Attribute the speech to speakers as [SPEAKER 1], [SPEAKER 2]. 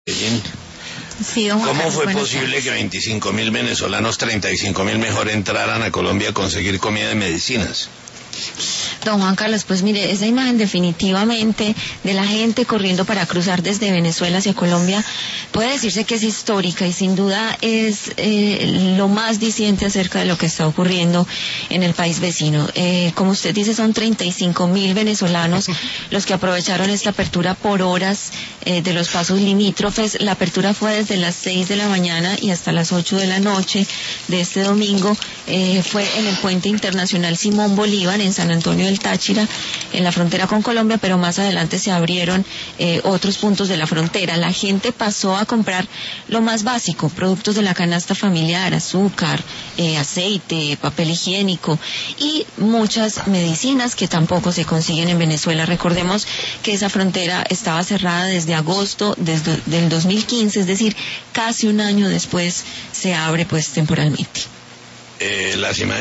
[SPEAKER 1] Sí, don Juan
[SPEAKER 2] ¿Cómo
[SPEAKER 1] Carlos,
[SPEAKER 2] fue
[SPEAKER 1] buenas
[SPEAKER 2] posible
[SPEAKER 1] tardes.
[SPEAKER 2] que 25.000 venezolanos, 35.000 mejor, entraran a Colombia a conseguir comida y medicinas?
[SPEAKER 1] Don Juan Carlos, pues mire, esa imagen definitivamente de la gente corriendo para cruzar desde Venezuela hacia Colombia puede decirse que es histórica y sin duda es lo más diciente acerca de lo que está ocurriendo en el país vecino. Como usted dice, son 35.000 venezolanos los que aprovecharon esta apertura por horas de los pasos limítrofes. La apertura fue desde las 6 de la mañana y hasta las 8 de la noche de este domingo. Fue en el Puente Internacional Simón Bolívar, en San Antonio del Táchira, en la frontera con Colombia, pero más adelante se abrieron otros puntos de la frontera. La gente pasó a comprar lo más básico, productos de la canasta familiar, azúcar, aceite, papel higiénico y muchas medicinas que tampoco se consiguen en Venezuela. Recordemos que esa frontera estaba cerrada desde agosto del 2015, es decir, casi un año después se abre pues temporalmente.
[SPEAKER 2] Las imágenes